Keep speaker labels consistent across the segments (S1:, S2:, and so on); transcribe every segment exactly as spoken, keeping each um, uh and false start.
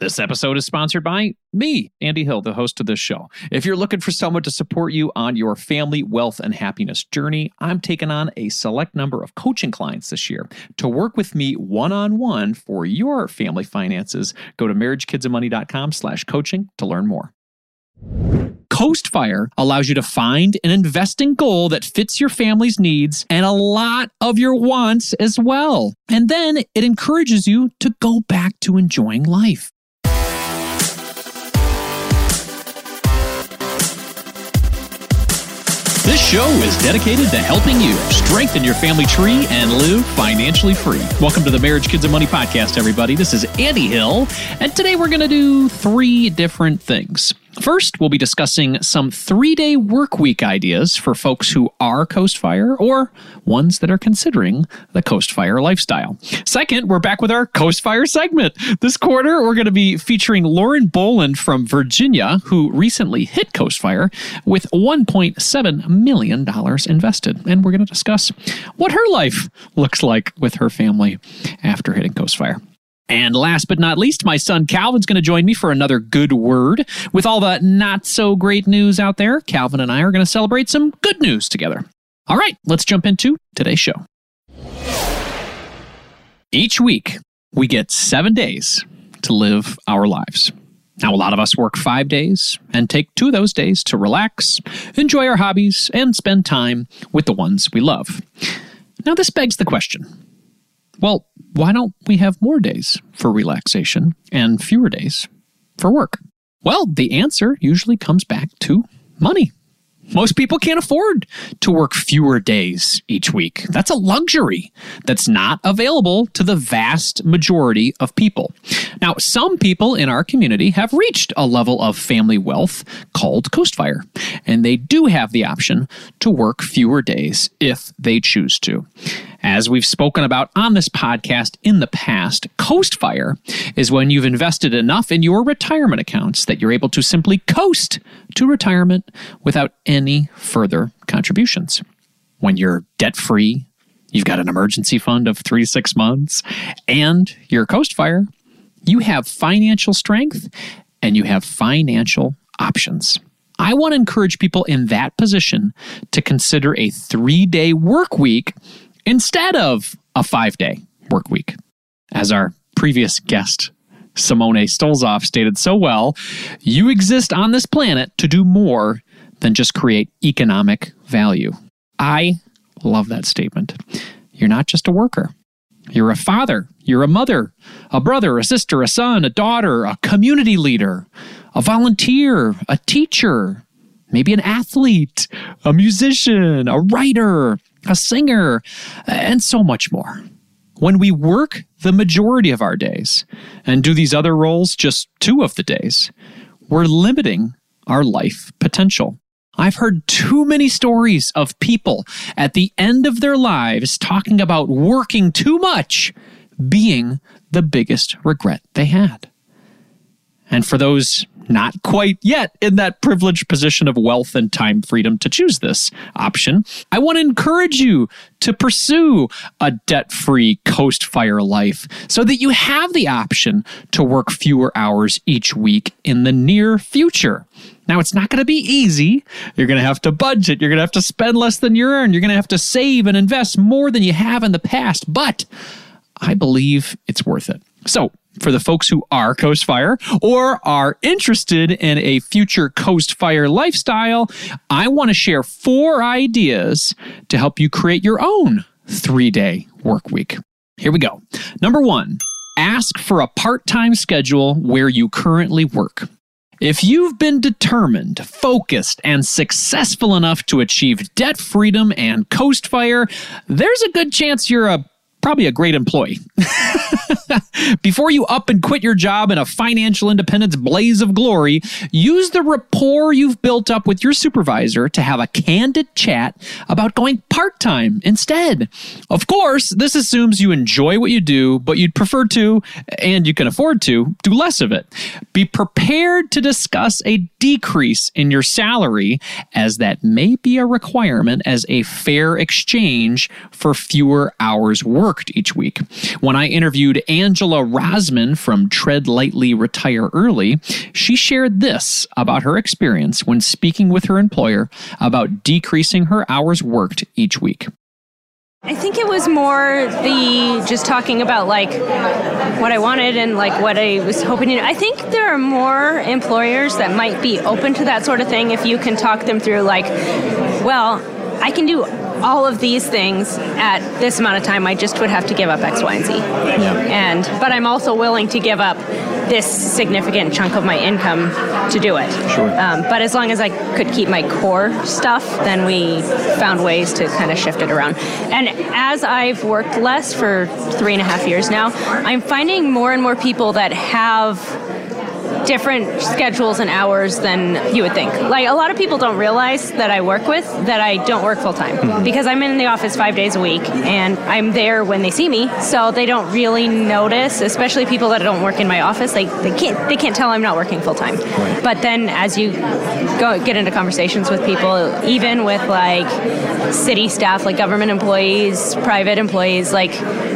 S1: This episode is sponsored by me, Andy Hill, the host of this show. If you're looking for someone to support you on your family, wealth, and happiness journey, I'm taking on a select number of coaching clients this year to work with me one-on-one for your family finances. Go to marriagekidsandmoney.com slash coaching to learn more. Coastfire allows you to find an investing goal that fits your family's needs and a lot of your wants as well. And then it encourages you to go back to enjoying life. This show is dedicated to helping you strengthen your family tree and live financially free. Welcome to the Marriage, Kids, and Money podcast, everybody. This is Andy Hill, and today we're going to do three different things. First, we'll be discussing some three-day work week ideas for folks who are Coastfire or ones that are considering the Coastfire lifestyle. Second, we're back with our Coastfire segment. This quarter, we're going to be featuring Lauren Boland from Virginia, who recently hit Coastfire with one point seven million dollars invested. And we're going to discuss what her life looks like with her family after hitting Coastfire. And last but not least, my son Calvin's going to join me for another good word. With all the not so great news out there, Calvin and I are going to celebrate some good news together. All right, let's jump into today's show. Each week, we get seven days to live our lives. Now, a lot of us work five days and take two of those days to relax, enjoy our hobbies, and spend time with the ones we love. Now, this begs the question. Well, why don't we have more days for relaxation and fewer days for work? Well, the answer usually comes back to money. Most people can't afford to work fewer days each week. That's a luxury that's not available to the vast majority of people. Now, some people in our community have reached a level of family wealth called Coastfire, and they do have the option to work fewer days if they choose to. As we've spoken about on this podcast in the past, Coastfire is when you've invested enough in your retirement accounts that you're able to simply coast to retirement without any further contributions. When you're debt-free, you've got an emergency fund of three to six months, and you're Coastfire, you have financial strength and you have financial options. I want to encourage people in that position to consider a three-day work week instead of a five-day work week. As our previous guest, Simone Stolzoff, stated so well, you exist on this planet to do more than just create economic value. I love that statement. You're not just a worker. You're a father, you're a mother, a brother, a sister, a son, a daughter, a community leader, a volunteer, a teacher, maybe an athlete, a musician, a writer, a singer, and so much more. When we work the majority of our days and do these other roles just two of the days, we're limiting our life potential. I've heard too many stories of people at the end of their lives talking about working too much being the biggest regret they had. And for those not quite yet in that privileged position of wealth and time freedom to choose this option, I want to encourage you to pursue a debt-free Coastfire life so that you have the option to work fewer hours each week in the near future. Now, it's not going to be easy. You're going to have to budget. You're going to have to spend less than you earn. You're going to have to save and invest more than you have in the past. But I believe it's worth it. So, for the folks who are Coastfire or are interested in a future Coastfire lifestyle, I want to share four ideas to help you create your own three-day work week. Here we go. Number one, ask for a part-time schedule where you currently work. If you've been determined, focused, and successful enough to achieve debt freedom and Coastfire, there's a good chance you're a probably a great employee. Before you up and quit your job in a financial independence blaze of glory, use the rapport you've built up with your supervisor to have a candid chat about going part-time instead. Of course, this assumes you enjoy what you do, but you'd prefer to, and you can afford to, do less of it. Be prepared to discuss a decrease in your salary, as that may be a requirement as a fair exchange for fewer hours worked each week. When I interviewed Angela Rosman from Tread Lightly, Retire Early, she shared this about her experience when speaking with her employer about decreasing her hours worked each week.
S2: I think it was more the just talking about like what I wanted and like what I was hoping to do. I think there are more employers that might be open to that sort of thing if you can talk them through like, well, I can do all of these things at this amount of time. I just would have to give up X, Y, and Z.
S1: Yeah.
S2: And but I'm also willing to give up this significant chunk of my income to do it.
S1: Sure.
S2: Um, but as long as I could keep my core stuff, then we found ways to kind of shift it around. And as I've worked less for three and a half years now, I'm finding more and more people that have different schedules and hours than you would think. Like, a lot of people don't realize that I work with, that I don't work full-time. Mm-hmm. Because I'm in the office five days a week, and I'm there when they see me, so they don't really notice, especially people that don't work in my office. They, they can't they can't tell I'm not working full-time. Right. But then as you go get into conversations with people, even with, like, city staff, like government employees, private employees, like,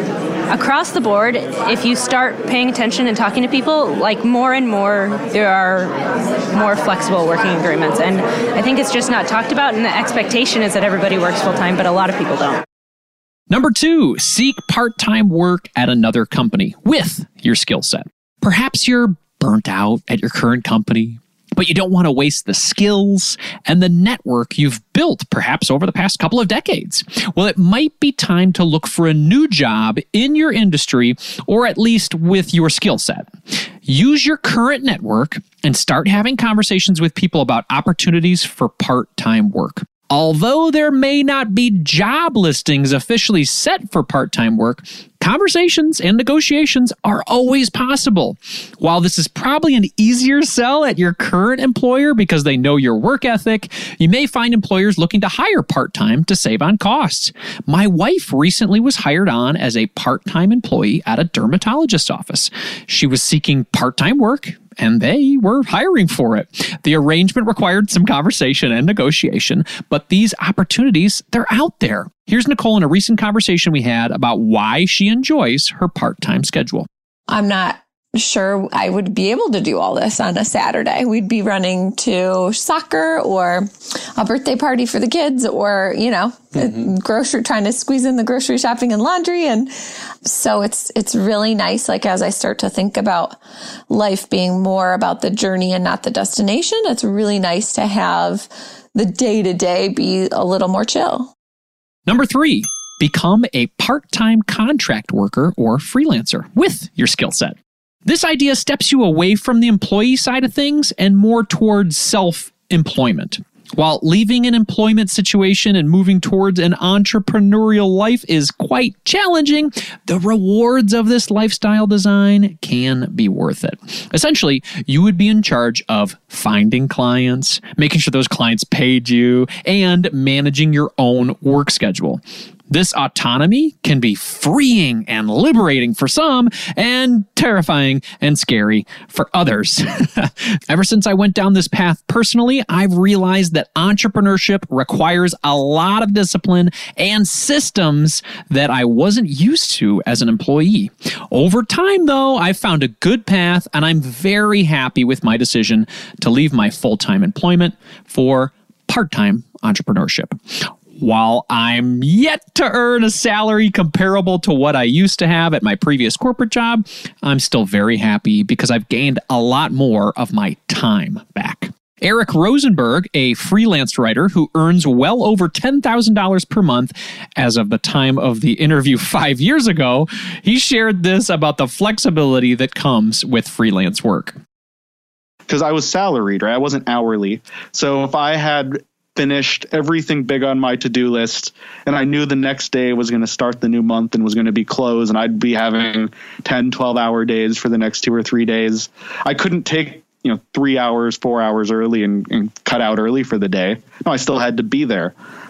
S2: across the board, if you start paying attention and talking to people, like more and more, there are more flexible working agreements. And I think it's just not talked about, and the expectation is that everybody works full-time, but a lot of people don't.
S1: Number two, seek part-time work at another company with your skill set. Perhaps you're burnt out at your current company, but you don't want to waste the skills and the network you've built perhaps over the past couple of decades. Well, it might be time to look for a new job in your industry, or at least with your skill set. Use your current network and start having conversations with people about opportunities for part-time work. Although there may not be job listings officially set for part-time work, conversations and negotiations are always possible. While this is probably an easier sell at your current employer because they know your work ethic, you may find employers looking to hire part-time to save on costs. My wife recently was hired on as a part-time employee at a dermatologist's office. She was seeking part-time work, and they were hiring for it. The arrangement required some conversation and negotiation, but these opportunities, they're out there. Here's Nicole in a recent conversation we had about why she enjoys her part-time schedule.
S3: I'm not sure I would be able to do all this on a Saturday. We'd be running to soccer or a birthday party for the kids, or, you know, mm-hmm. grocery, trying to squeeze in the grocery shopping and laundry. And so it's, it's really nice. Like, as I start to think about life being more about the journey and not the destination, it's really nice to have the day to day be a little more chill.
S1: Number three, become a part-time contract worker or freelancer with your skill set. This idea steps you away from the employee side of things and more towards self-employment. While leaving an employment situation and moving towards an entrepreneurial life is quite challenging, the rewards of this lifestyle design can be worth it. Essentially, you would be in charge of finding clients, making sure those clients paid you, and managing your own work schedule. This autonomy can be freeing and liberating for some, and terrifying and scary for others. Ever since I went down this path personally, I've realized that entrepreneurship requires a lot of discipline and systems that I wasn't used to as an employee. Over time, though, I've found a good path, and I'm very happy with my decision to leave my full-time employment for part-time entrepreneurship. While I'm yet to earn a salary comparable to what I used to have at my previous corporate job, I'm still very happy because I've gained a lot more of my time back. Eric Rosenberg, a freelance writer who earns well over ten thousand dollars per month as of the time of the interview five years ago, he shared this about the flexibility that comes with freelance work.
S4: Because I was salaried, right? I wasn't hourly. So if I had finished everything big on my to-do list, and I knew the next day was going to start the new month and was going to be closed, and I'd be having ten, twelve hour days for the next two or three days. I couldn't take, you know, three hours, four hours early and, and cut out early for the day. No, I still had to be there.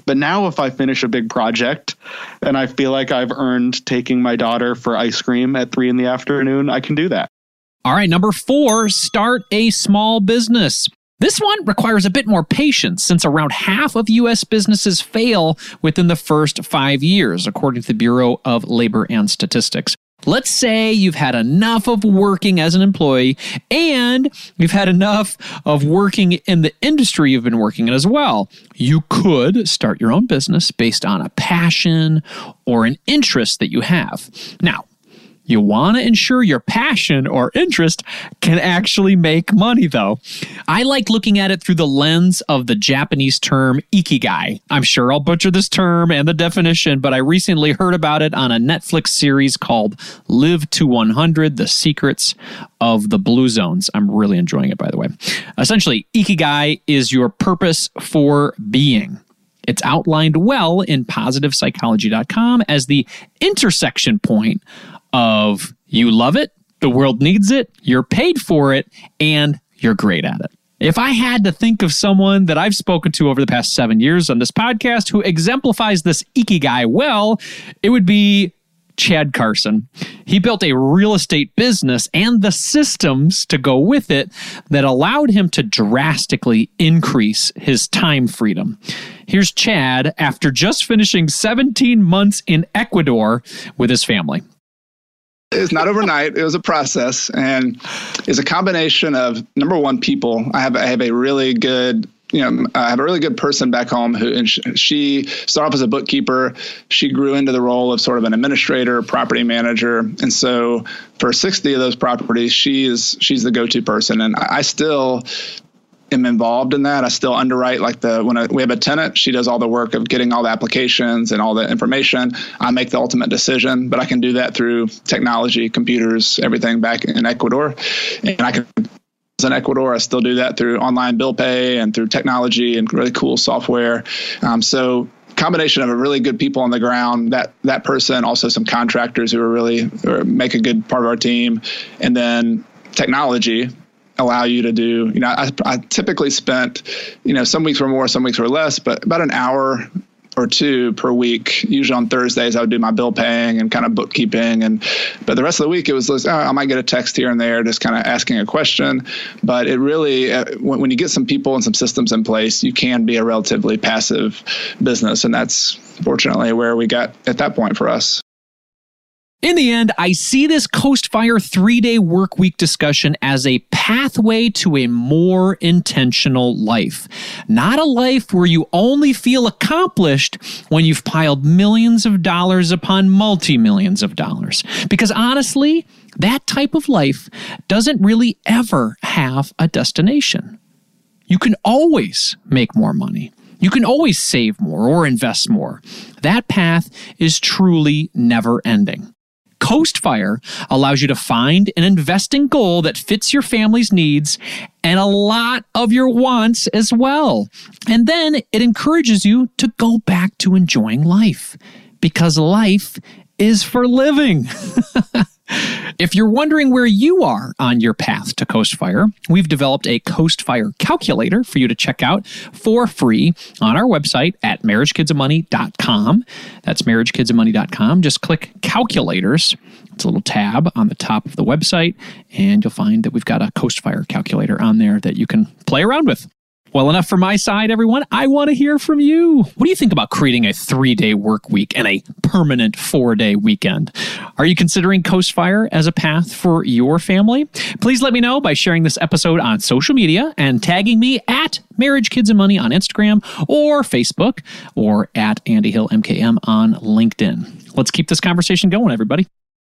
S4: But now if I finish a big project and I feel like I've earned taking my daughter for ice cream at three in the afternoon, I can do that.
S1: All right, number four, start a small business. This one requires a bit more patience since around half of U S businesses fail within the first five years, according to the Bureau of Labor and Statistics. Let's say you've had enough of working as an employee and you've had enough of working in the industry you've been working in as well. You could start your own business based on a passion or an interest that you have. Now, you want to ensure your passion or interest can actually make money, though. I like looking at it through the lens of the Japanese term ikigai. I'm sure I'll butcher this term and the definition, but I recently heard about it on a Netflix series called Live to one hundred, The Secrets of the Blue Zones. I'm really enjoying it, by the way. Essentially, ikigai is your purpose for being. It's outlined well in positive psychology dot com as the intersection point of you love it, the world needs it, you're paid for it, and you're great at it. If I had to think of someone that I've spoken to over the past seven years on this podcast who exemplifies this ikigai well, it would be Chad Carson. He built a real estate business and the systems to go with it that allowed him to drastically increase his time freedom. Here's Chad after just finishing seventeen months in Ecuador with his family.
S5: It's not overnight. It was a process, and it's a combination of, number one, people. I have I have a really good, you know, I have a really good person back home who, and she started off as a bookkeeper. She grew into the role of sort of an administrator, property manager, and so for sixty of those properties, she is she's the go-to person, and I still am involved in that. I still underwrite, like the when I, we have a tenant, she does all the work of getting all the applications and all the information. I make the ultimate decision, but I can do that through technology, computers, everything back in Ecuador. And I can, in Ecuador, I still do that through online bill pay and through technology and really cool software. Um, so combination of a really good people on the ground, that that person, also some contractors who are really or make a good part of our team, and then technology allow you to do, you know, I, I typically spent, you know, some weeks were more, some weeks were less, but about an hour or two per week. Usually on Thursdays, I would do my bill paying and kind of bookkeeping. And, but the rest of the week, it was, oh, I might get a text here and there, just kind of asking a question. But it really, uh, when, when you get some people and some systems in place, you can be a relatively passive business. And that's fortunately where we got at that point for us.
S1: In the end, I see this Coast Fire three-day work week discussion as a pathway to a more intentional life. Not a life where you only feel accomplished when you've piled millions of dollars upon multi-millions of dollars. Because honestly, that type of life doesn't really ever have a destination. You can always make more money. You can always save more or invest more. That path is truly never ending. Coast Fire allows you to find an investing goal that fits your family's needs and a lot of your wants as well. And then it encourages you to go back to enjoying life, because life is for living. If you're wondering where you are on your path to Coast Fire, we've developed a Coast Fire calculator for you to check out for free on our website at marriage kids of money dot com. That's marriage kids of money dot com. Just click calculators. It's a little tab on the top of the website, and you'll find that we've got a Coast Fire calculator on there that you can play around with. Well, enough from my side, everyone. I want to hear from you. What do you think about creating a three-day work week and a permanent four-day weekend? Are you considering Coast Fire as a path for your family? Please let me know by sharing this episode on social media and tagging me at Marriage Kids and Money on Instagram or Facebook, or at Andy Hill M K M on LinkedIn. Let's keep this conversation going, everybody.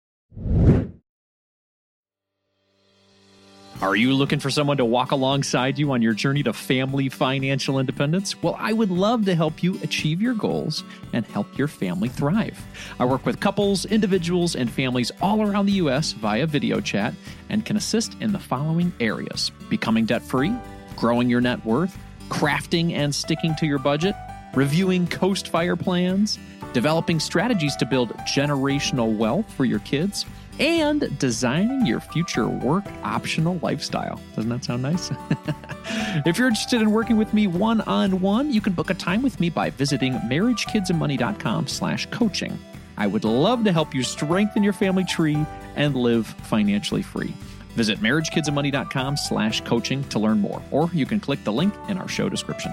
S1: Are you looking for someone to walk alongside you on your journey to family financial independence? Well, I would love to help you achieve your goals and help your family thrive. I work with couples, individuals, and families all around the U S via video chat and can assist in the following areas: becoming debt-free, growing your net worth, crafting and sticking to your budget, reviewing Coast Fire plans, developing strategies to build generational wealth for your kids, and designing your future work optional lifestyle. Doesn't that sound nice? If you're interested in working with me one-on-one, you can book a time with me by visiting marriagekidsandmoney.com slash coaching. I would love to help you strengthen your family tree and live financially free. Visit marriagekidsandmoney.com slash coaching to learn more, or you can click the link in our show description.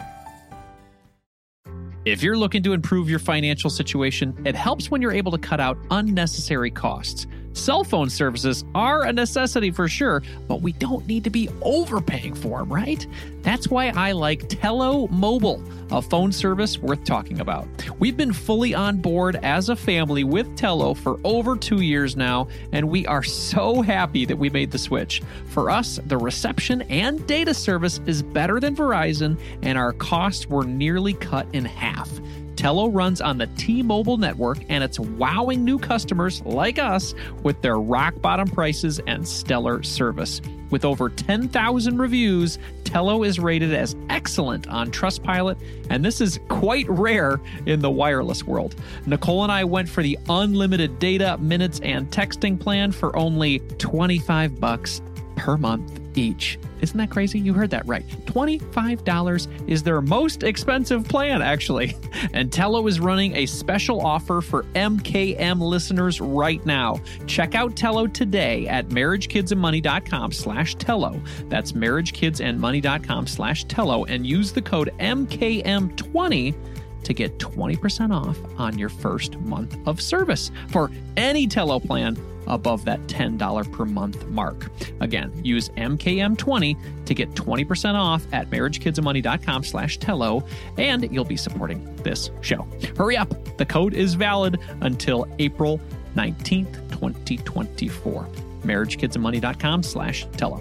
S1: If you're looking to improve your financial situation, it helps when you're able to cut out unnecessary costs. Cell phone services are a necessity for sure, but we don't need to be overpaying for them, right? That's why I like Tello Mobile, a phone service worth talking about. We've been fully on board as a family with Tello for over two years now, and we are so happy that we made the switch. For us, the reception and data service is better than Verizon, and our costs were nearly cut in half. Tello runs on the T-Mobile network, and it's wowing new customers like us with their rock-bottom prices and stellar service. With over ten thousand reviews, Tello is rated as excellent on Trustpilot, and this is quite rare in the wireless world. Nicole and I went for the unlimited data, minutes, and texting plan for only twenty-five bucks per month each. Isn't that crazy? You heard that right. twenty-five dollars is their most expensive plan, actually. And Tello is running a special offer for M K M listeners right now. Check out Tello today at marriagekidsandmoney.com slash Tello. That's marriagekidsandmoney.com slash Tello and use the code M K M twenty to get twenty percent off on your first month of service for any Tello plan above that ten dollars per month mark. Again, use M K M twenty to get twenty percent off at marriagekidsandmoney.com slash Tello, and you'll be supporting this show. Hurry up. The code is valid until April nineteenth, twenty twenty-four. marriagekidsandmoney.com slash Tello.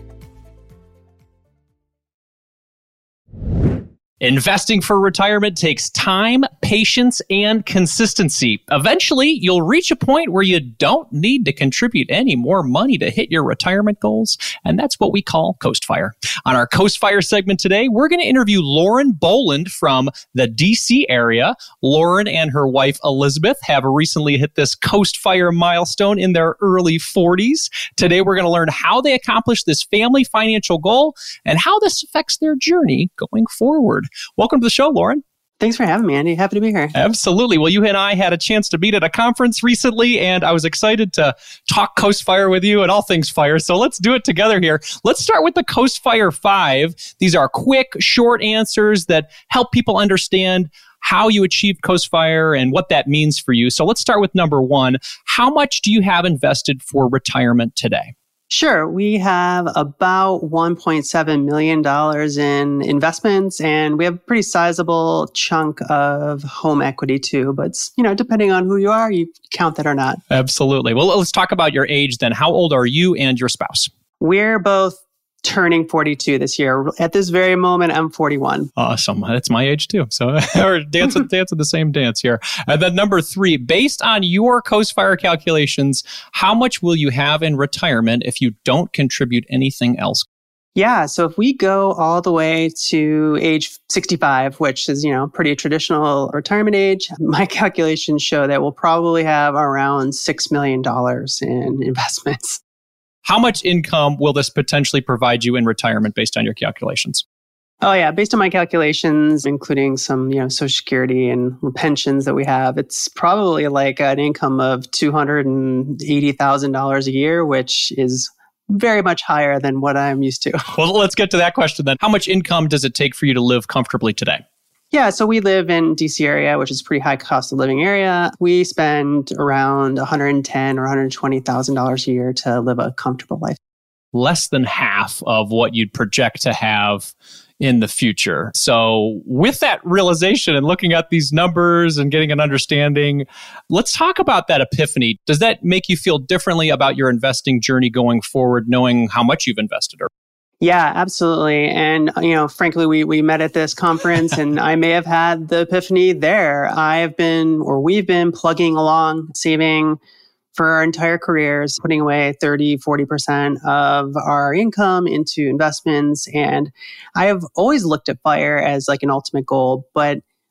S1: Investing for retirement takes time, patience, and consistency. Eventually, you'll reach a point where you don't need to contribute any more money to hit your retirement goals, and that's what we call Coast Fire. On our Coast Fire segment today, we're going to interview Lauren Boland from the D C area. Lauren and her wife, Elizabeth, have recently hit this Coast Fire milestone in their early forties. Today, we're going to learn how they accomplished this family financial goal and how this affects their journey going forward. Welcome to the show, Lauren.
S6: Thanks for having me, Andy. Happy to be here.
S1: Absolutely. Well, you and I had a chance to meet at a conference recently, and I was excited to talk Coast Fire with you and all things fire. So let's do it together here. Let's start with the Coast Fire five. These are quick, short answers that help people understand how you achieved Coast Fire and what that means for you. So let's start with number one. How much do you have invested for retirement today?
S6: Sure. We have about one point seven million dollars in investments, and we have a pretty sizable chunk of home equity too. But, you know, depending on who you are, you count that or not.
S1: Absolutely. Well, let's talk about your age then. How old are you and your spouse?
S6: We're both turning forty-two this year. At this very moment, I'm forty-one.
S1: Awesome. That's my age too. So we're dancing, dancing the same dance here. And then number three, based on your Coast Fire calculations, how much will you have in retirement if you don't contribute anything else?
S6: Yeah. So if we go all the way to age sixty-five, which is, you know, pretty traditional retirement age, my calculations show that we'll probably have around six million dollars in investments.
S1: How much income will this potentially provide you in retirement based on your calculations?
S6: Oh, yeah. Based on my calculations, including some, you know, Social Security and pensions that we have, it's probably like an income of two hundred eighty thousand dollars a year, which is very much higher than what I'm used to.
S1: Well, let's get to that question then. How much income does it take for you to live comfortably today?
S6: Yeah, so we live in D C area, which is a pretty high cost of living area. We spend around one hundred ten thousand dollars or one hundred twenty thousand dollars a year to live a comfortable life.
S1: Less than half of what you'd project to have in the future. So with that realization and looking at these numbers and getting an understanding, let's talk about that epiphany. Does that make you feel differently about your investing journey going forward, knowing how much you've invested? Or
S6: Yeah, absolutely. And, you know, frankly, we, we met at this conference and I may have had the epiphany there. I've been, or we've been plugging along, saving for our entire careers, putting away thirty, forty percent of our income into investments. And I have always looked at FIRE as like an ultimate goal, but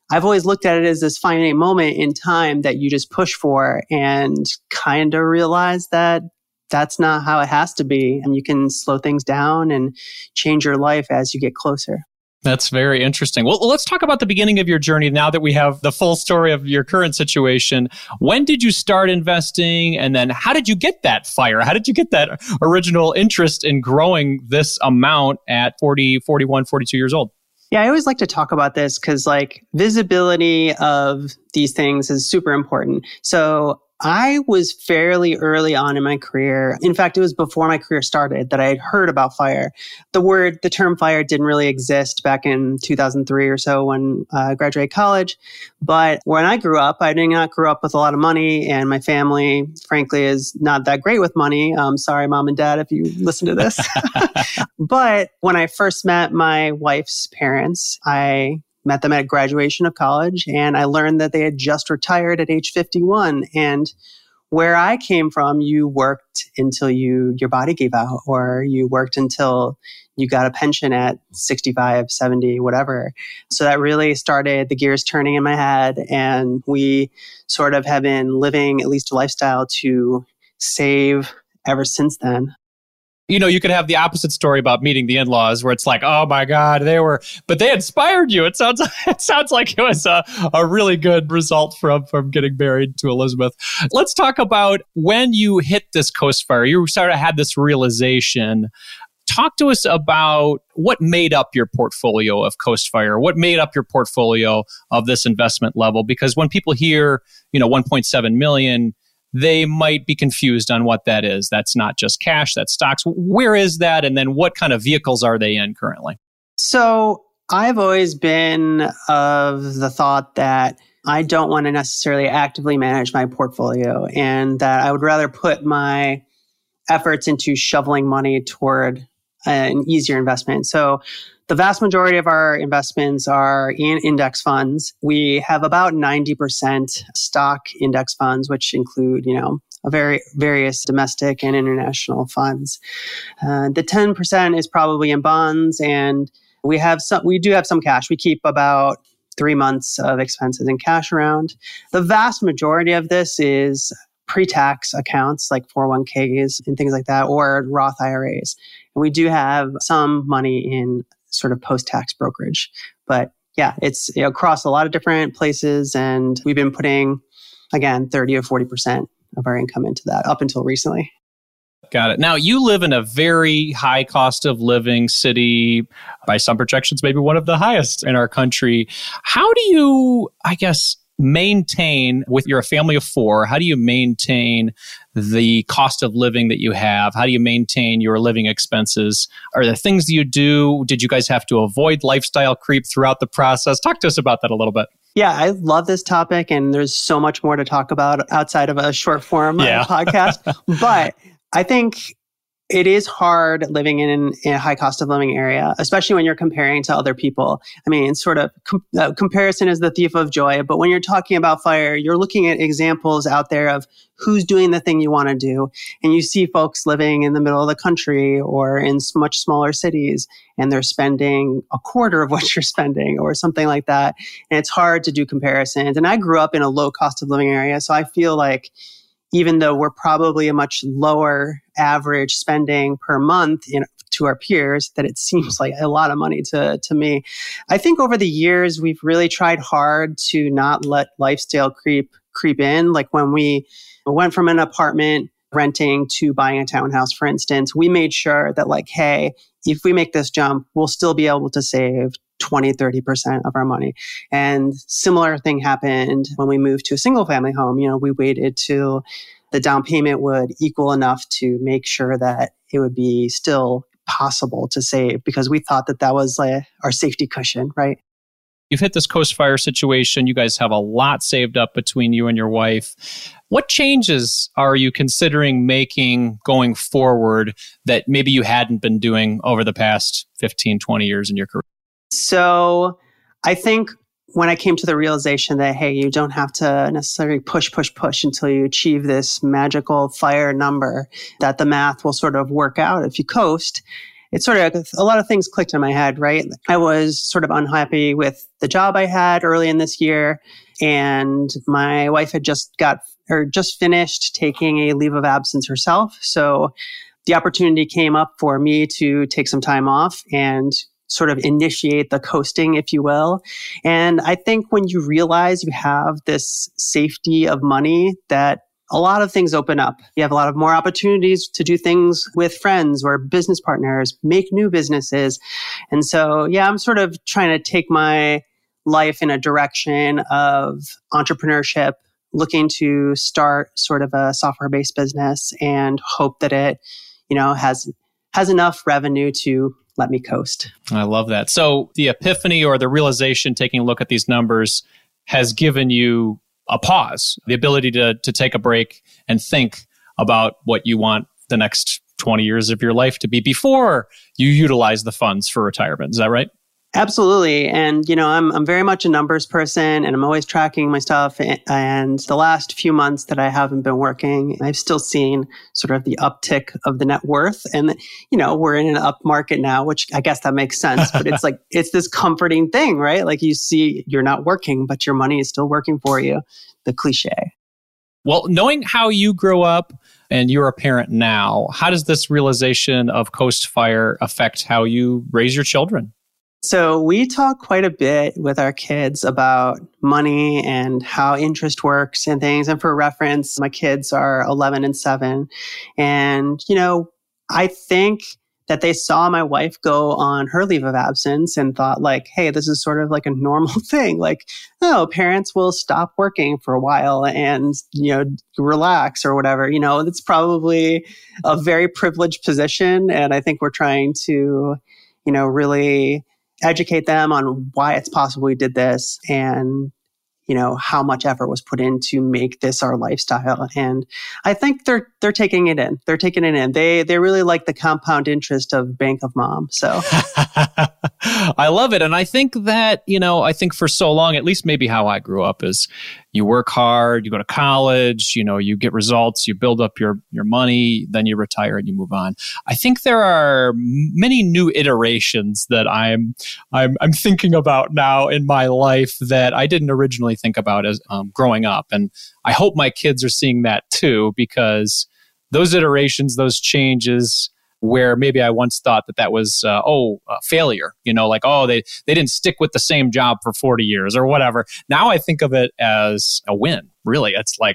S6: I've always looked at it as this finite moment in time that you just push for and kind of realize that that's not how it has to be. And you can slow things down and change your life as you get closer.
S1: That's very interesting. Well, let's talk about the beginning of your journey now that we have the full story of your current situation. When did you start investing? And then how did you get that fire? How did you get that original interest in growing this amount at forty, forty-one, forty-two years old?
S6: Yeah, I always like to talk about this because like visibility of these things is super important. So I was fairly early on in my career. In fact, it was before my career started that I had heard about FIRE. The word, the term FIRE didn't really exist back in two thousand three or so when uh, I graduated college. But when I grew up, I did not grow up with a lot of money, and my family, frankly, is not that great with money. Um, sorry, mom and dad, if you listen to this. But when I first met my wife's parents, I met them at graduation of college, and I learned that they had just retired at age fifty-one. And where I came from, you worked until you your body gave out, or you worked until you got a pension at sixty-five, seventy, whatever. So that really started the gears turning in my head. And we sort of have been living at least a lifestyle to save ever since then.
S1: You know, you could have the opposite story about meeting the in-laws where it's like, oh my God, they were, but they inspired you. It sounds, it sounds like it was a, a really good result from, from getting married to Elizabeth. Let's talk about when you hit this Coast Fire. You sort of had this realization. Talk to us about what made up your portfolio of Coast Fire. What made up your portfolio of this investment level? Because when people hear, you know, one point seven million, they might be confused on what that is. That's not just cash, that's stocks. Where is that? And then what kind of vehicles are they in currently?
S6: So I've always been of the thought that I don't want to necessarily actively manage my portfolio, and that I would rather put my efforts into shoveling money toward an easier investment. So the vast majority of our investments are in index funds. We have about ninety percent stock index funds, which include, you know, a very various domestic and international funds. Uh, the ten percent is probably in bonds, and we have some. We do have some cash. We keep about three months of expenses in cash around. The vast majority of this is pre-tax accounts like four oh one k's and things like that, or Roth I R As. And we do have some money in sort of post-tax brokerage. But yeah, it's, you know, across a lot of different places. And we've been putting, again, thirty or forty percent of our income into that up until recently.
S1: Got it. Now, you live in a very high cost of living city, by some projections, maybe one of the highest in our country. How do you, I guess, maintain, with your family of four, how do you maintain the cost of living that you have? How do you maintain your living expenses? Are there things that you do? Did you guys have to avoid lifestyle creep throughout the process? Talk to us about that a little bit.
S6: Yeah, I love this topic, and there's so much more to talk about outside of a short form yeah. podcast. But I think it is hard living in, in a high cost of living area, especially when you're comparing to other people. I mean, sort of com- uh, comparison is the thief of joy. But when you're talking about FIRE, you're looking at examples out there of who's doing the thing you want to do. And you see folks living in the middle of the country or in much smaller cities, and they're spending a quarter of what you're spending or something like that. And it's hard to do comparisons. And I grew up in a low cost of living area, so I feel like even though we're probably a much lower average spending per month in, to our peers, that it seems like a lot of money to, to me. I think over the years, we've really tried hard to not let lifestyle creep creep in. Like when we went from an apartment renting to buying a townhouse, for instance, we made sure that like, hey, if we make this jump, we'll still be able to save twenty, thirty percent of our money. And similar thing happened when we moved to a single family home. You know, we waited till the down payment would equal enough to make sure that it would be still possible to save, because we thought that that was like our safety cushion, right?
S1: You've hit this Coast Fire situation. You guys have a lot saved up between you and your wife. What changes are you considering making going forward that maybe you hadn't been doing over the past fifteen, twenty years in your career?
S6: So I think when I came to the realization that, hey, you don't have to necessarily push, push, push until you achieve this magical FIRE number, that the math will sort of work out if you coast. it sort of, a lot of things clicked in my head, right? I was sort of unhappy with the job I had early in this year. And my wife had just got, or just finished taking a leave of absence herself. So the opportunity came up for me to take some time off and sort of initiate the coasting, if you will. And I think when you realize you have this safety of money, that a lot of things open up. You have a lot of more opportunities to do things with friends or business partners, make new businesses. And so, yeah, I'm sort of trying to take my life in a direction of entrepreneurship, looking to start sort of a software-based business and hope that it, you know, has has enough revenue to let me coast.
S1: I love that. So the epiphany or the realization, taking a look at these numbers, has given you a pause, the ability to to take a break and think about what you want the next twenty years of your life to be before you utilize the funds for retirement. Is that right?
S6: Absolutely. And, you know, I'm I'm very much a numbers person and I'm always tracking my stuff. And the last few months that I haven't been working, I've still seen sort of the uptick of the net worth. And, you know, we're in an up market now, which I guess that makes sense. But it's like, it's this comforting thing, right? Like you see you're not working, but your money is still working for you. The cliche.
S1: Well, knowing how you grew up and you're a parent now, how does this realization of Coast Fire affect how you raise your children?
S6: So we talk quite a bit with our kids about money and how interest works and things. And for reference, my kids are eleven and seven. And, you know, I think that they saw my wife go on her leave of absence and thought like, hey, this is sort of like a normal thing. Like, oh, parents will stop working for a while and, you know, relax or whatever. You know, it's probably a very privileged position. And I think we're trying to, you know, really educate them on why it's possible we did this and, you know, how much effort was put in to make this our lifestyle. And I think they're they're taking it in. They're taking it in. They they really like the compound interest of Bank of Mom. So
S1: I love it. And I think that, you know, I think for so long, at least maybe how I grew up is you work hard, you go to college, you know, you get results, you build up your, your money, then you retire and you move on. I think there are many new iterations that I'm, I'm, I'm thinking about now in my life that I didn't originally think about as um, growing up. And I hope my kids are seeing that too, because those iterations, those changes, where maybe I once thought that that was, uh, oh, uh, failure, you know, like, oh, they, they didn't stick with the same job for forty years or whatever. Now I think of it as a win, really. It's like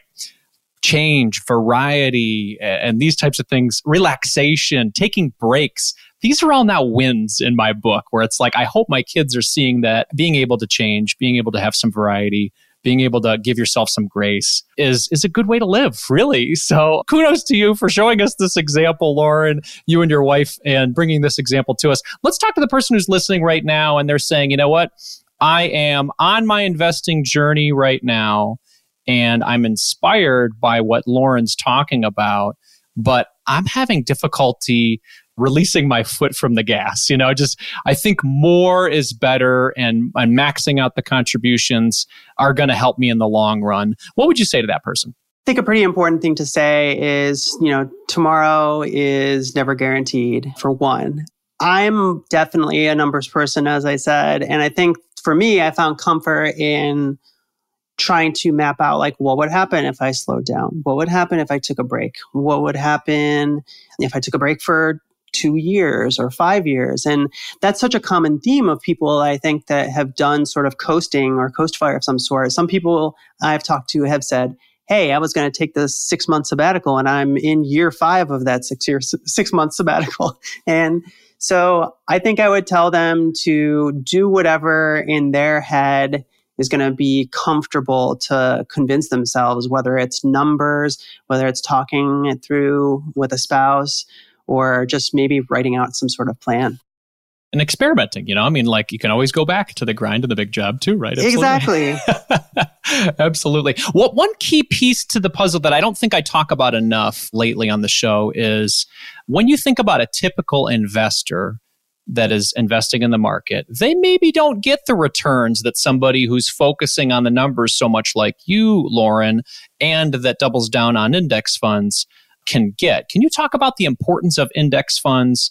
S1: change, variety, and these types of things, relaxation, taking breaks. These are all now wins in my book where it's like, I hope my kids are seeing that being able to change, being able to have some variety, being able to give yourself some grace is is a good way to live, really. So kudos to you for showing us this example, Lauren, you and your wife, and bringing this example to us. Let's talk to the person who's listening right now and they're saying, you know what? I am on my investing journey right now and I'm inspired by what Lauren's talking about, but I'm having difficulty releasing my foot from the gas. You know, just, I think more is better and, and maxing out the contributions are going to help me in the long run. What would you say to that person?
S6: I think a pretty important thing to say is, you know, tomorrow is never guaranteed, for one. I'm definitely a numbers person, as I said. And I think for me, I found comfort in trying to map out like, what would happen if I slowed down? What would happen if I took a break? What would happen if I took a break for two years or five years? And that's such a common theme of people, I think, that have done sort of coasting or coast fire of some sort. Some people I've talked to have said, hey, I was going to take this six month sabbatical and I'm in year five of that six year, six month sabbatical. And so I think I would tell them to do whatever in their head is going to be comfortable to convince themselves, whether it's numbers, whether it's talking it through with a spouse, or just maybe writing out some sort of plan.
S1: And experimenting, you know, I mean, like you can always go back to the grind and the big job too, right?
S6: Absolutely.
S1: Exactly. Absolutely. What one key piece to the puzzle that I don't think I talk about enough lately on the show is when you think about a typical investor that is investing in the market, they maybe don't get the returns that somebody who's focusing on the numbers so much like you, Lauren, and that doubles down on index funds can get. Can you talk about the importance of index funds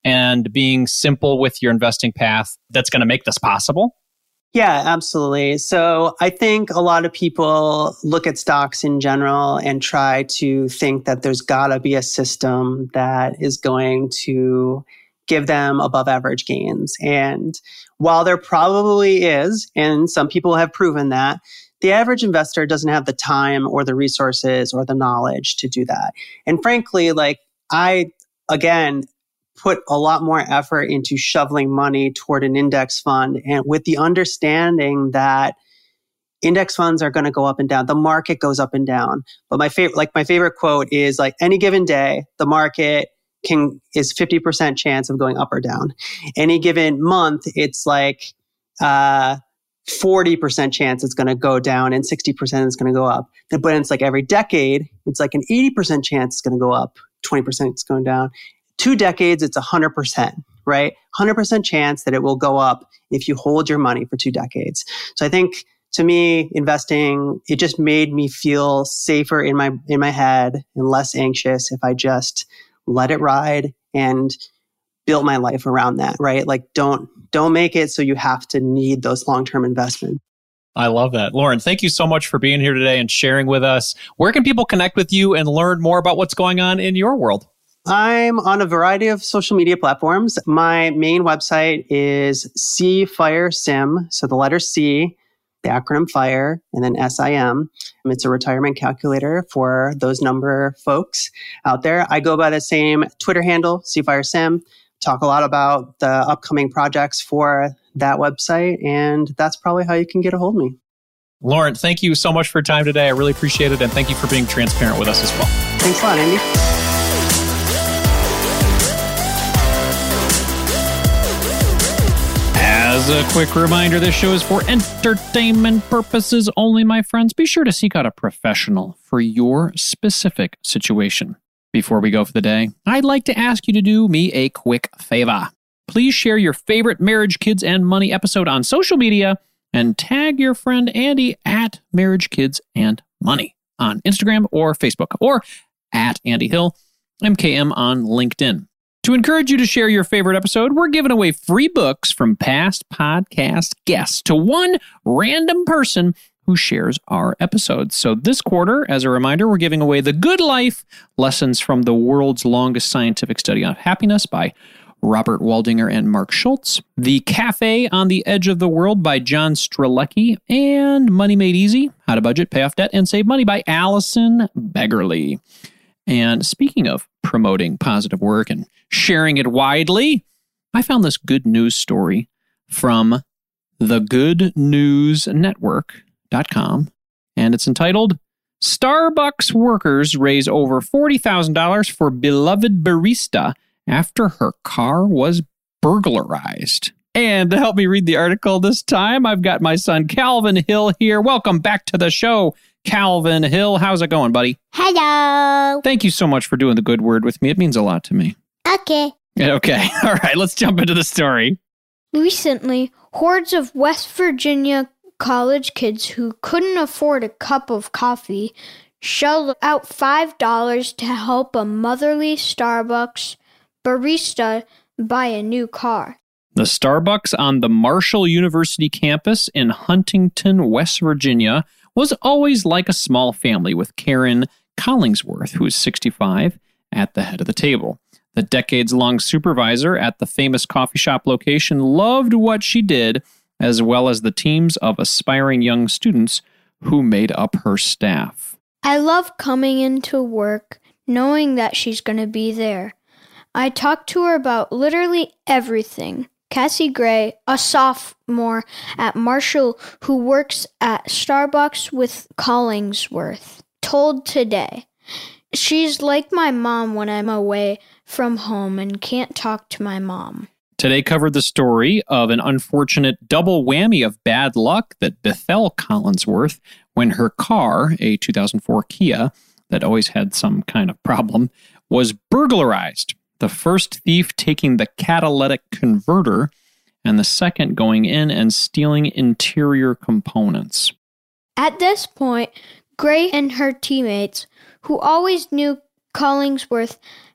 S1: and being simple with your investing path that's going to make this possible?
S6: Yeah, absolutely. So I think a lot of people look at stocks in general and try to think that there's got to be a system that is going to give them above average gains. And while there probably is, and some people have proven that, the average investor doesn't have the time or the resources or the knowledge to do that. And frankly, like I, again, put a lot more effort into shoveling money toward an index fund, and with the understanding that index funds are going to go up and down. The market goes up and down. But my favorite, like my favorite quote is like, any given day, the market can is fifty percent chance of going up or down. Any given month, it's like uh, forty percent chance it's going to go down and sixty percent is going to go up. But it's like every decade, it's like an eighty percent chance it's going to go up, twenty percent it's going down. Two decades, it's one hundred percent, right? one hundred percent chance that it will go up if you hold your money for two decades. So I think, to me, investing, it just made me feel safer in my in my head and less anxious if I just let it ride and built my life around that, right? Like don't don't make it so you have to need those long-term investments.
S1: I love that. Lauren, thank you so much for being here today and sharing with us. Where can people connect with you and learn more about what's going on in your world?
S6: I'm on a variety of social media platforms. My main website is C Fire Sim. So the letter C, the acronym FIRE, and then S I M. It's a retirement calculator for those number folks out there. I go by the same Twitter handle, C Fire Sim. Talk a lot about the upcoming projects for that website. And that's probably how you can get a hold of me.
S1: Lauren, thank you so much for your time today. I really appreciate it. And thank you for being transparent with us as well.
S6: Thanks a lot, Andy.
S1: As a quick reminder, this show is for entertainment purposes only, my friends. Be sure to seek out a professional for your specific situation. Before we go for the day, I'd like to ask you to do me a quick favor. Please share your favorite Marriage, Kids, and Money episode on social media and tag your friend Andy at Marriage, Kids, and Money on Instagram or Facebook, or at Andy Hill, M K M on LinkedIn. To encourage you to share your favorite episode, we're giving away free books from past podcast guests to one random person who shares our episodes. So this quarter, as a reminder, we're giving away The Good Life, Lessons from the World's Longest Scientific Study on Happiness by Robert Waldinger and Mark Schultz, The Cafe on the Edge of the World by John Strelecki, and Money Made Easy, How to Budget, Pay Off Debt, and Save Money by Allison Beggerly. And speaking of promoting positive work and sharing it widely, I found this good news story from the good news network dot com, and it's entitled, Starbucks Workers Raise Over forty thousand dollars for Beloved Barista After Her Car Was Burglarized. And to help me read the article this time, I've got my son Calvin Hill here. Welcome back to the show, Calvin Hill. How's it going, buddy?
S7: Hello.
S1: Thank you so much for doing the good word with me. It means a lot to me.
S7: Okay.
S1: Okay. All right. Let's jump into the story.
S7: Recently, hordes of West Virginia college kids who couldn't afford a cup of coffee shelled out five dollars to help a motherly Starbucks barista buy a new car.
S1: The Starbucks on the Marshall University campus in Huntington, West Virginia, was always like a small family, with Karen Collingsworth, who is sixty-five, at the head of the table. The decades-long supervisor at the famous coffee shop location loved what she did, as well as the teams of aspiring young students who made up her staff.
S7: I love coming into work knowing that she's going to be there. I talked to her about literally everything. Cassie Gray, a sophomore at Marshall who works at Starbucks with Collingsworth, told Today, she's like my mom when I'm away from home and can't talk to my mom.
S1: Today covered the story of an unfortunate double whammy of bad luck that befell Collingsworth when her car, a two thousand four Kia that always had some kind of problem, was burglarized. The first thief taking the catalytic converter, and the second going in and stealing interior components.
S7: At this point, Gray and her teammates, who always knew Collingsworth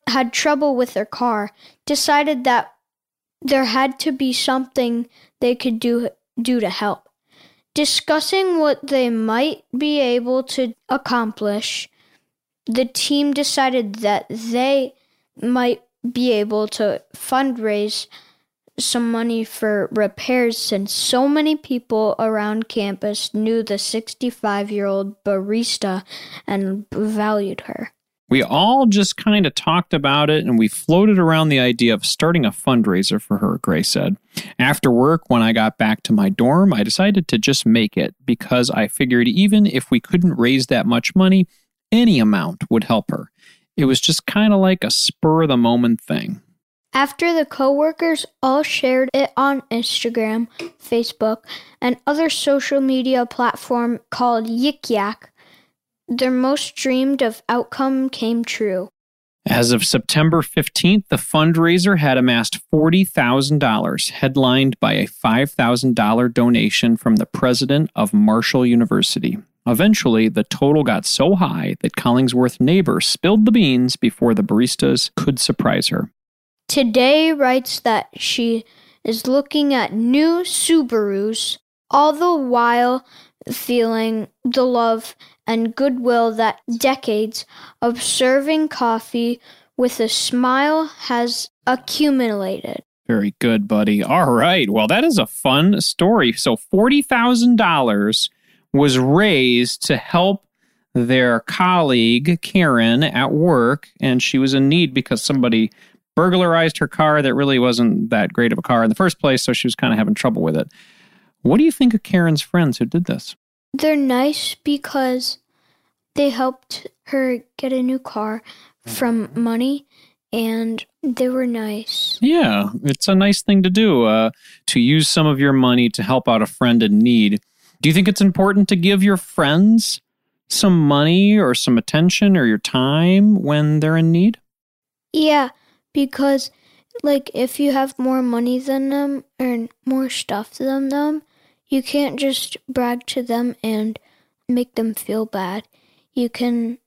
S7: had trouble with their car, decided that there had to be something they could do, do to help. Discussing what they might be able to accomplish, the team decided that they might be able to fundraise some money for repairs since so many people around campus knew the sixty-five-year-old barista and valued her.
S1: We all just kind of talked about it and we floated around the idea of starting a fundraiser for her, Gray said. After work, when I got back to my dorm, I decided to just make it because I figured even if we couldn't raise that much money, any amount would help her. It was just kind of like a spur-of-the-moment thing.
S7: After the coworkers all shared it on Instagram, Facebook, and other social media platform called Yik Yak, their most dreamed of outcome came true.
S1: As of September fifteenth, the fundraiser had amassed forty thousand dollars, headlined by a five thousand dollars donation from the president of Marshall University. Eventually, the total got so high that Collingsworth neighbor spilled the beans before the baristas could surprise her.
S7: Today writes that she is looking at new Subarus, all the while feeling the love and goodwill that decades of serving coffee with a smile has accumulated.
S1: Very good, buddy. All right. Well, that is a fun story. So forty thousand dollars was raised to help their colleague, Karen, at work, and she was in need because somebody burglarized her car that really wasn't that great of a car in the first place, so she was kind of having trouble with it. What do you think of Karen's friends who did this?
S7: They're nice because they helped her get a new car from money, and they were nice.
S1: Yeah, it's a nice thing to do, uh, to use some of your money to help out a friend in need. Do you think it's important to give your friends some money or some attention or your time when they're in need?
S7: Yeah, because, like, if you have more money than them or more stuff than them, you can't just brag to them and make them feel bad. You can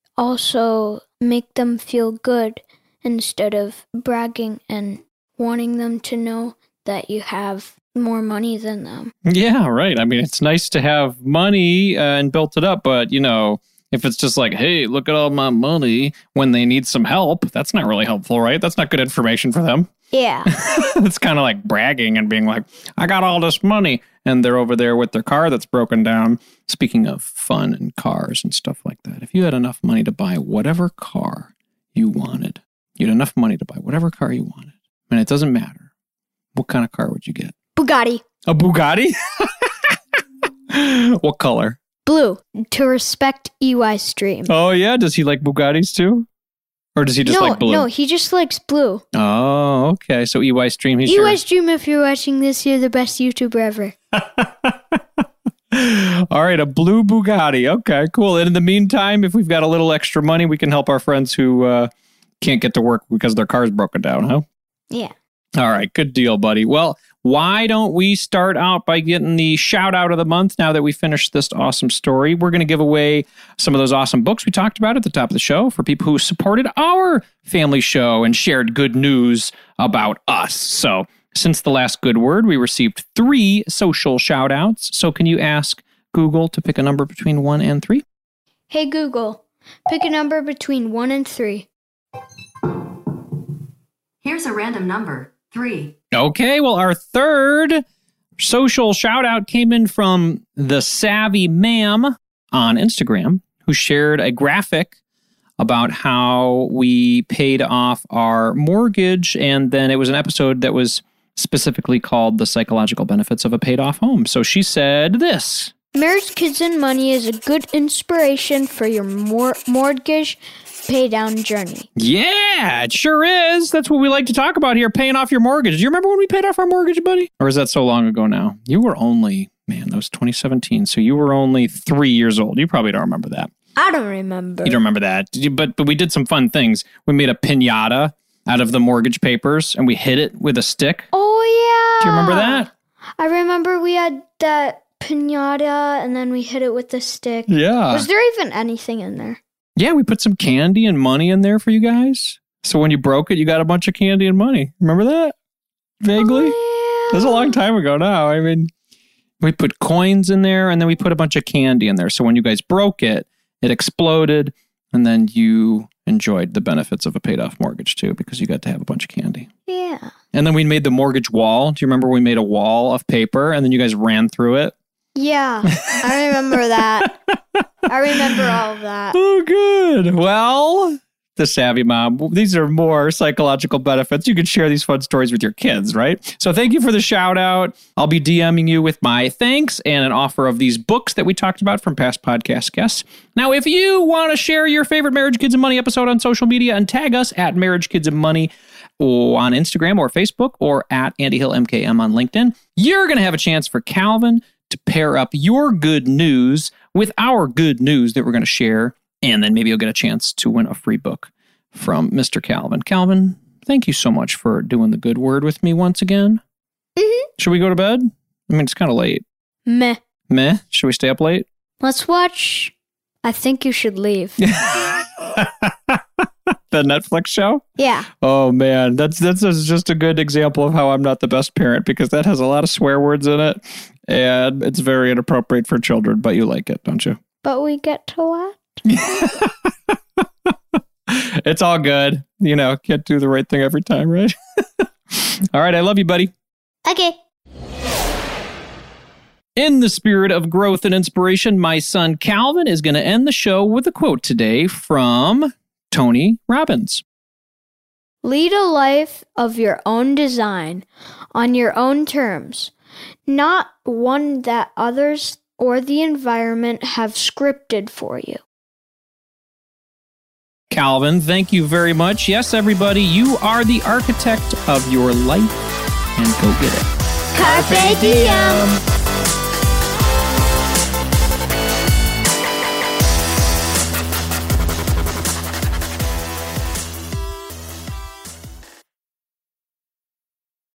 S7: also make them feel good instead of bragging and wanting them to know that you have more money than them.
S1: Yeah, right. I mean, it's nice to have money uh, and built it up, but, you know, if it's just like, hey, look at all my money when they need some help, that's not really helpful, right? That's not good information for them.
S7: Yeah.
S1: It's kind of like bragging and being like, I got all this money. And they're over there with their car that's broken down. Speaking of fun and cars and stuff like that, if you had enough money to buy whatever car you wanted, you had enough money to buy whatever car you wanted, and it doesn't matter, what kind of car would you get?
S7: Bugatti.
S1: A Bugatti? What color?
S7: Blue, to respect E Y Stream.
S1: Oh, yeah? Does he like Bugattis too? Or does he just
S7: no,
S1: like blue?
S7: No, he just likes blue.
S1: Oh, okay. So E Y Stream, he's
S7: E Y
S1: your...
S7: Stream, if you're watching this, you're the best YouTuber ever.
S1: All right, a blue Bugatti. Okay, cool. And in the meantime, if we've got a little extra money, we can help our friends who uh, can't get to work because their car's broken down, huh?
S7: Yeah.
S1: All right, good deal, buddy. Well, why don't we start out by getting the shout out of the month now that we finished this awesome story? We're going to give away some of those awesome books we talked about at the top of the show for people who supported our family show and shared good news about us. So since the last good word, we received three social shout outs. So can you ask Google to pick a number between one and three?
S7: Hey, Google, pick a number between one and three.
S8: Here's a random number. Three.
S1: Okay, well, our third social shout out came in from the Savvy Ma'am on Instagram, who shared a graphic about how we paid off our mortgage. And then it was an episode that was specifically called The Psychological Benefits of a Paid Off Home. So she said this.
S7: Marriage, Kids, and Money is a good inspiration for your mor- mortgage pay down journey.
S1: Yeah, it sure is. That's what we like to talk about here, paying off your mortgage. Do you remember when we paid off our mortgage, buddy? Or is that so long ago now? You were only, man, that was twenty seventeen. So you were only three years old. You probably don't remember that.
S7: I don't remember.
S1: You don't remember that. Did you, but, but we did some fun things. We made a piñata out of the mortgage papers and we hit it with a stick.
S7: Oh, yeah.
S1: Do you remember that?
S7: I remember we had that piñata and then we hit it with the stick.
S1: Yeah.
S7: Was there even anything in there?
S1: Yeah, we put some candy and money in there for you guys. So when you broke it, you got a bunch of candy and money. Remember that? Vaguely?
S7: Oh, yeah.
S1: That's a long time ago now. I mean, we put coins in there and then we put a bunch of candy in there. So when you guys broke it, it exploded and then you enjoyed the benefits of a paid off mortgage too because you got to have a bunch of candy.
S7: Yeah.
S1: And then we made the mortgage wall. Do you remember we made a wall of paper and then you guys ran through it?
S7: Yeah, I remember that. I remember all of that.
S1: Oh, good. Well, the Savvy Mom, these are more psychological benefits. You can share these fun stories with your kids, right? So thank you for the shout out. I'll be DMing you with my thanks and an offer of these books that we talked about from past podcast guests. Now, if you want to share your favorite Marriage, Kids, and Money episode on social media and tag us at Marriage, Kids, and Money on Instagram or Facebook or at Andy Hill M K M on LinkedIn, you're going to have a chance for Calvin to pair up your good news with our good news that we're going to share. And then maybe you'll get a chance to win a free book from Mister Calvin. Calvin, thank you so much for doing the good word with me once again.
S7: Mm-hmm.
S1: Should we go to bed? I mean, it's kind of late.
S7: Meh.
S1: Meh? Should we stay up late?
S7: Let's watch I Think You Should Leave.
S1: The Netflix show?
S7: Yeah.
S1: Oh, man. That's, that's just a good example of how I'm not the best parent because that has a lot of swear words in it. And it's very inappropriate for children, but you like it, don't you?
S7: But we get to what?
S1: It's all good. You know, can't do the right thing every time, right? All right. I love you, buddy.
S7: Okay.
S1: In the spirit of growth and inspiration, my son Calvin is going to end the show with a quote today from Tony Robbins.
S7: Lead a life of your own design, on your own terms, not one that others or the environment have scripted for you.
S1: Calvin, thank you very much. Yes, everybody, you are the architect of your life, and go get it.
S7: Carpe diem.